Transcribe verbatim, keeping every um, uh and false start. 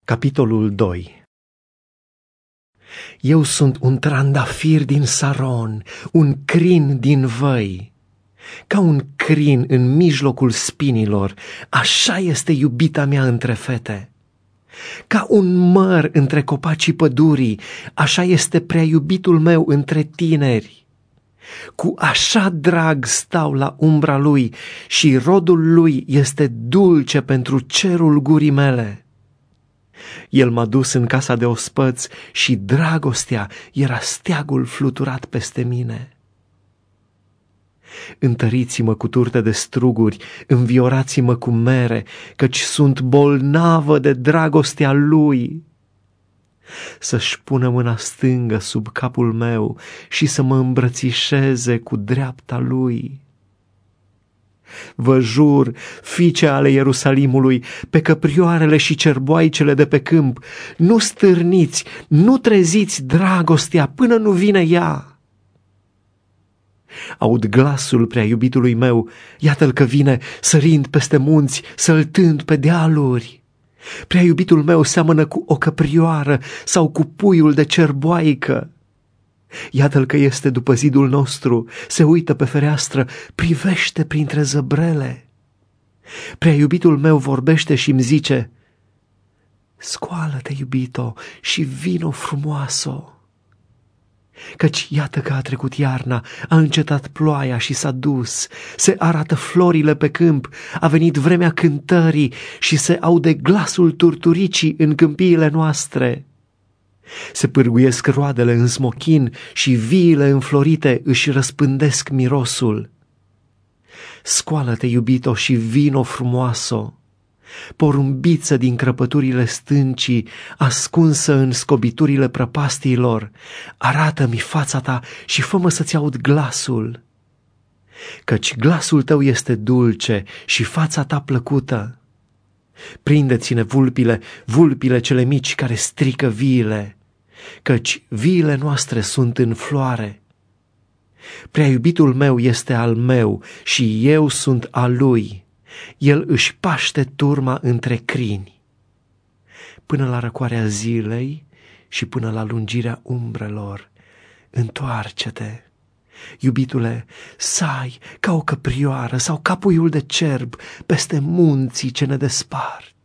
Capitolul doi. Eu sunt un trandafir din Saron, un crin din văi. Ca un crin în mijlocul spinilor, așa este iubita mea între fete. Ca un măr între copacii pădurii, așa este prea iubitul meu între tineri. Cu așa drag stau la umbra lui și rodul lui este dulce pentru cerul gurii mele. El m-a dus în casa de ospăți și dragostea era steagul fluturat peste mine. Întăriți-mă cu turte de struguri, înviorați-mă cu mere, căci sunt bolnavă de dragostea lui. Să-și pună mâna stângă sub capul meu și să mă îmbrățișeze cu dreapta lui. Vă jur, fiice ale Ierusalimului, pe căprioarele și cerboaicele de pe câmp, nu stârniți, nu treziți dragostea până nu vine ea. Aud glasul prea iubitului meu, iată-l că vine, sărind peste munți, săltând pe dealuri. Prea iubitul meu seamănă cu o căprioară sau cu puiul de cerboaică. Iată-l că este după zidul nostru, se uită pe fereastră, privește printre zăbrele. Prea iubitul meu vorbește și îmi zice: scoală-te, iubito, și vino frumoasă. Căci iată că a trecut iarna, a încetat ploaia și s-a dus, se arată florile pe câmp, a venit vremea cântării și se aude glasul turturicii în câmpiile noastre. Se pârguiesc roadele în smochin și viile înflorite își răspândesc mirosul. Scoală-te, iubito, și vino frumoasă. Porumbiță din crăpăturile stâncii, ascunsă în scobiturile prăpastiilor, arată-mi fața ta și fă-mă să-ți aud glasul. Căci glasul tău este dulce și fața ta plăcută. Prindeți-ne vulpile, vulpile cele mici care strică viile, căci viile noastre sunt în floare. Prea iubitul meu este al meu și eu sunt al lui. El își paște turma între crini. Până la răcoarea zilei și până la lungirea umbrelor, întoarce-te, iubitule, sai ca o căprioară sau ca puiul de cerb peste munții ce ne despart.